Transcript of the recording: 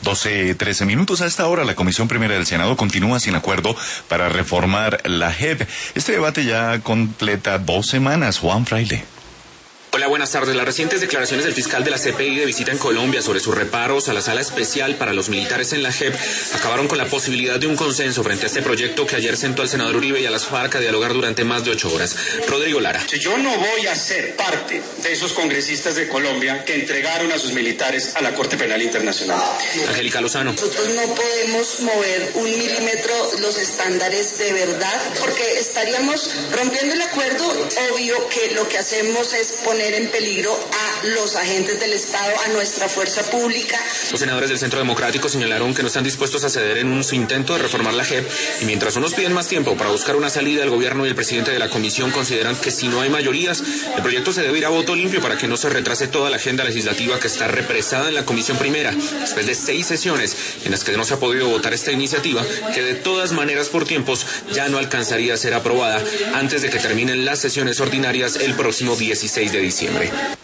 12:13 a esta hora, la Comisión Primera del Senado continúa sin acuerdo para reformar la JEP. Este debate ya completa 2 semanas. Juan Fraile. Hola, buenas tardes. Las recientes declaraciones del fiscal de la CPI de visita en Colombia sobre sus reparos a la sala especial para los militares en la JEP acabaron con la posibilidad de un consenso frente a este proyecto que ayer sentó al senador Uribe y a las FARC a dialogar durante más de 8 horas. Rodrigo Lara. Yo no voy a ser parte de esos congresistas de Colombia que entregaron a sus militares a la Corte Penal Internacional. Angélica Lozano. Nosotros no podemos mover 1 milímetro los estándares de verdad porque estaríamos rompiendo el acuerdo. Obvio que lo que hacemos es poner en peligro a los agentes del Estado, a nuestra fuerza pública. Los senadores del Centro Democrático señalaron que no están dispuestos a ceder en su intento de reformar la JEP, y mientras unos piden más tiempo para buscar una salida, el gobierno y el presidente de la comisión consideran que si no hay mayorías, el proyecto se debe ir a voto limpio para que no se retrase toda la agenda legislativa que está represada en la Comisión Primera, después de 6 sesiones en las que no se ha podido votar esta iniciativa, que de todas maneras por tiempos ya no alcanzaría a ser aprobada antes de que terminen las sesiones ordinarias el próximo 16 de diciembre.